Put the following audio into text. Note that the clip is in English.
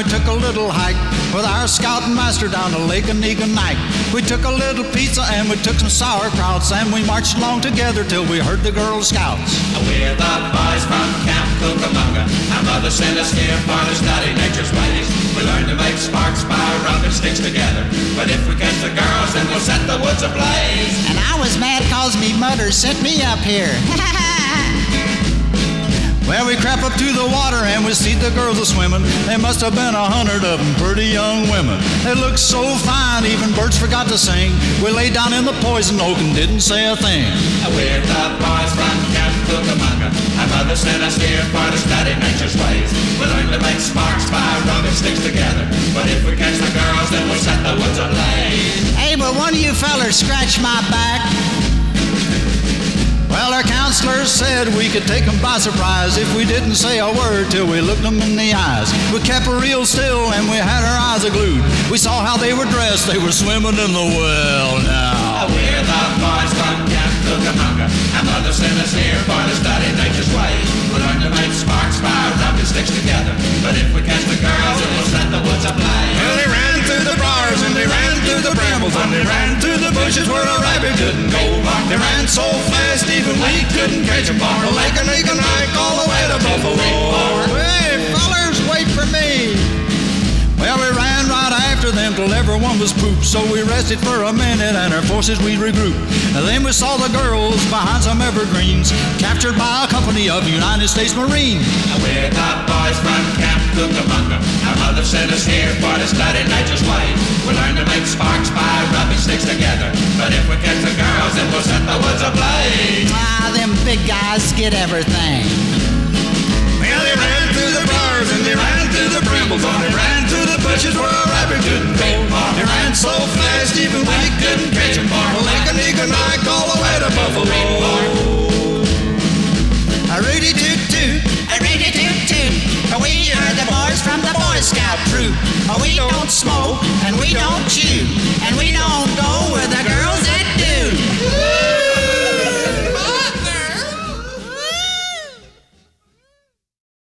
we took a little hike with our scout and master down to Lake Oniganike. We took a little pizza and we took some sauerkrauts, and we marched along together till we heard the Girl Scouts. We're the boys from Camp Cucamonga. Our mother sent us here for to study nature's ways. We learned to make sparks by rubbing sticks together. But if we catch the girls, then we'll set the woods ablaze. And I was mad cause me mother sent me up here. Well, we crept up to the water and we see the girls a-swimming. There must have been 100 of them, pretty young women. They looked so fine, even birds forgot to sing. We lay down in the poison oak and didn't say a thing. We're the boys from Camp Cucamonga. Our mother sent us here for to study nature's ways. We learned to make sparks by rubbing sticks together. But if we catch the girls, then we'll set the woods ablaze. Hey, but one of you fellers scratched my back. Well, our counselors said we could take them by surprise if we didn't say a word till we looked them in the eyes. We kept real still and we had our eyes glued. We saw how they were dressed, they were swimming in the well now. We're the boys from Camp Cucamonga. Our mother sent us here for to study nature's ways. We learned to make sparks by rubbing sticks together. But if we catch the girls, then we'll set the woods ablaze. Well, they ran through the briars and they ran through the brambles and they ran through the bushes where a rabbit couldn't go. They ran so fast even we couldn't catch them. From Lake Oniganike all the way to Buffalo. Hey, fellers, wait for me. Well, we ran right after them till everyone was pooped. So we rested for a minute and our forces we regrouped. And then we saw the girls behind some evergreens, captured by a company of United States Marines. We're the boys from Camp Cucamonga. Our mother sent us here for to study nature's ways. We learned to make sparks by rubbing sticks together. But if we catch the girls, then we'll set the woods ablaze. Ah, them big guys get everything. Well, they ran through the briars and they ran through the brambles and they ran through the bushes where a rabbit couldn't go. They ran so fast even we couldn't catch them. From Lake Oniganike all the way to Buffalo. A Rudy toot toot, a Rudy toot toot. We are the boys from the Boy Scout troop. We don't smoke and we don't chew and we don't